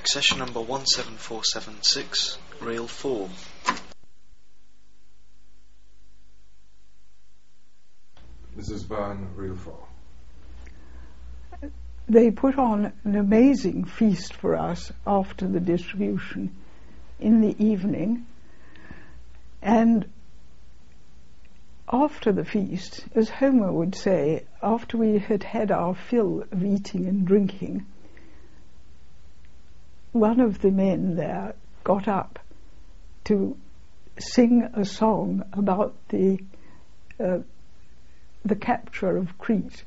Accession number 17476, Reel 4. Mrs. Byrne, Reel 4. They put on an amazing feast for us after the distribution in the evening, and after the feast, as Homer would say, after we had had our fill of eating and drinking, one of the men there got up to sing a song about the capture of Crete.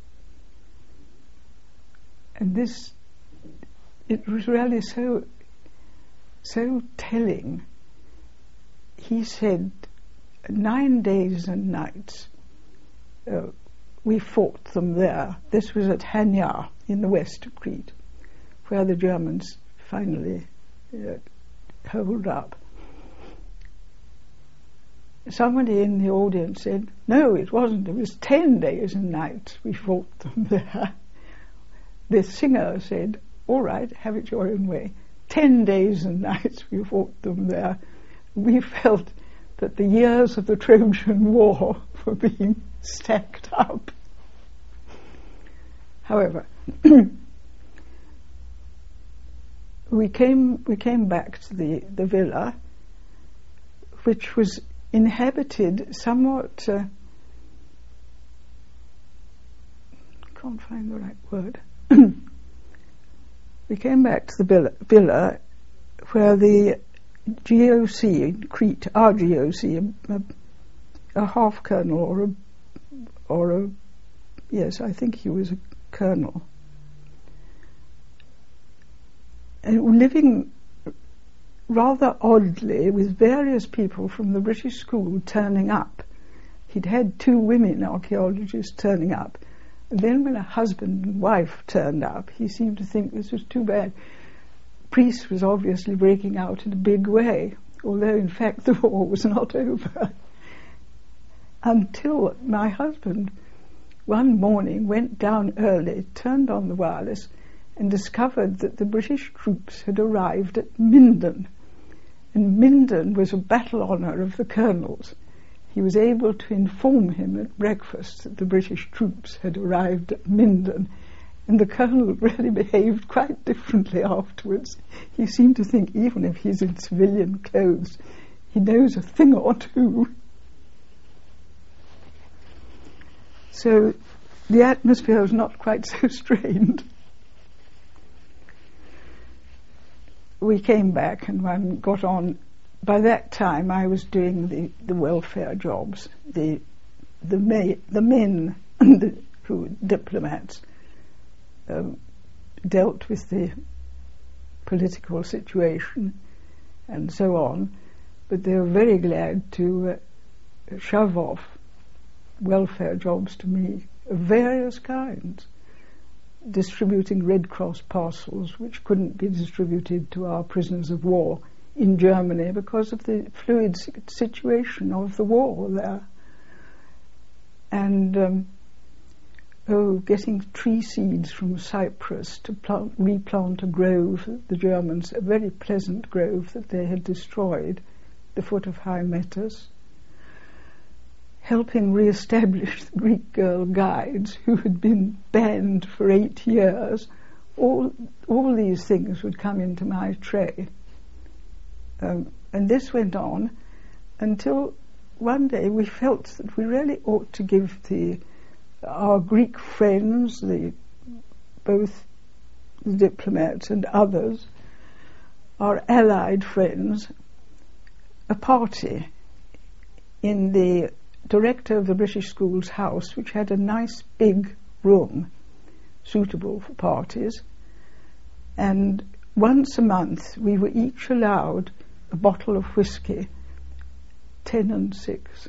And this, it was really so telling. He said, 9 days and nights we fought them there. This was at Hania in the west of Crete, where the Germans finally holed up. Somebody in the audience said, no, it wasn't. It was 10 days and nights we fought them there. The singer said, all right, have it your own way. 10 days and nights we fought them there. We felt that the years of the Trojan War were being stacked up. However, we came back to the villa, which was inhabited somewhat, can't find the right word. We came back to the villa where the GOC in Crete, our GOC, a half colonel or a yes, I think he was a colonel, and living rather oddly with various people from the British school turning up. He'd had 2 women archaeologists turning up. And then when a husband and wife turned up, he seemed to think this was too bad. Peace was obviously breaking out in a big way, although in fact the war was not over. Until my husband one morning went down early, turned on the wireless, and discovered that the British troops had arrived at Minden. And Minden was a battle honour of the colonel's. He was able to inform him at breakfast that the British troops had arrived at Minden, and the colonel really behaved quite differently afterwards. He seemed to think even if he's in civilian clothes, he knows a thing or two. So the atmosphere was not quite so strained. We came back and one got on. By that time I was doing the welfare jobs. The men who diplomats dealt with the political situation and so on, but they were very glad to shove off welfare jobs to me of various kinds, distributing Red Cross parcels which couldn't be distributed to our prisoners of war in Germany because of the fluid situation of the war there, and getting tree seeds from Cyprus to replant a grove, the Germans, a very pleasant grove that they had destroyed, the foot of High Mettus, helping re-establish the Greek Girl Guides who had been banned for 8 years. All these things would come into my tray. And this went on until one day we felt that we really ought to give our Greek friends, both the diplomats and others, our allied friends, a party in the director of the British School's house, which had a nice big room suitable for parties, and once a month we were each allowed a bottle of whiskey, 10 and 6.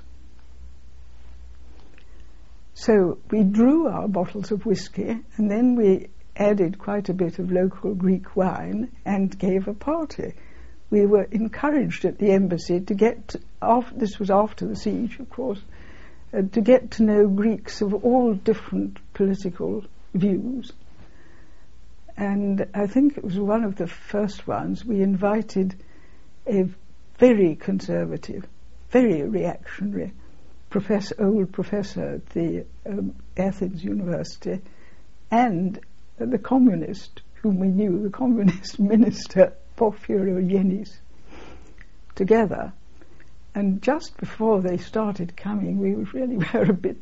So we drew our bottles of whiskey, and then we added quite a bit of local Greek wine and gave a party. We were encouraged at the embassy to this was after the siege, of course, to get to know Greeks of all different political views. And I think it was one of the first ones. We invited a very conservative, very reactionary old professor at the Athens University, and the communist whom we knew, the communist minister Porphyrogenes, together. And just before they started coming, we really were a bit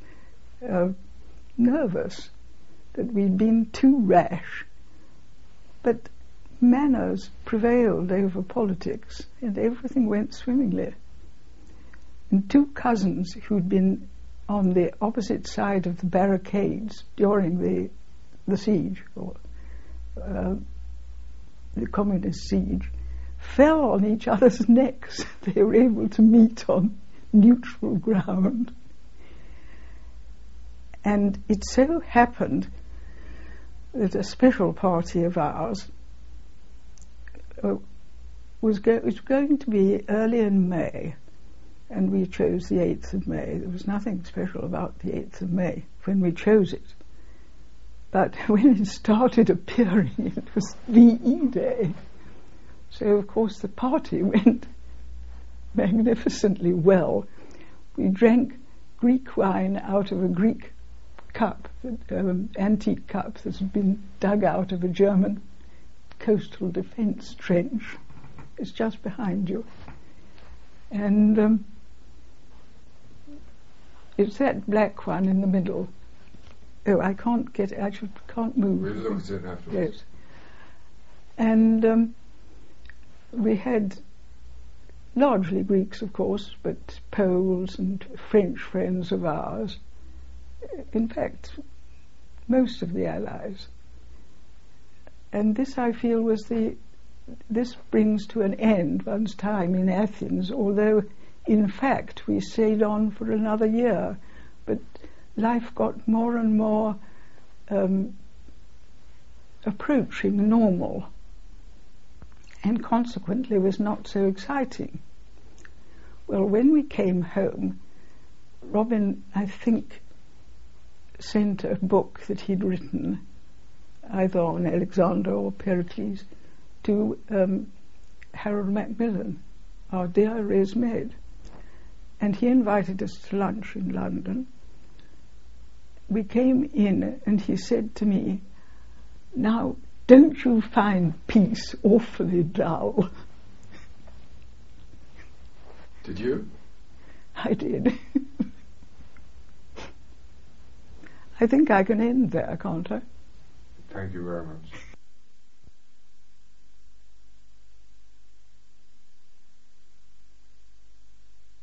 nervous that we'd been too rash. But manners prevailed over politics, and everything went swimmingly. And two cousins who'd been on the opposite side of the barricades during the siege, or the communist siege, fell on each other's necks. They were able to meet on neutral ground. And it so happened that a special party of ours was going to be early in May, and we chose the 8th of May. There was nothing special about the 8th of May when we chose it. But when it started appearing, it was VE Day. So, of course, the party went magnificently well. We drank Greek wine out of a Greek cup, antique cup that had been dug out of a German coastal defence trench. It's just behind you. And it's that black one in the middle. Oh, I can't move. We'll look at it afterwards. Yes. And we had largely Greeks, of course, but Poles and French friends of ours. In fact, most of the Allies. And this, I feel, this brings to an end one's time in Athens, although in fact we stayed on for another year. But life got more and more approaching normal, and consequently was not so exciting. Well, when we came home, Robin, I think, sent a book that he'd written, either on Alexander or Pericles, to Harold Macmillan, our dear Resmed. And he invited us to lunch in London. We came in and he said to me, "Now, don't you find peace awfully dull?" Did you? I did. I think I can end there, can't I? Thank you very much.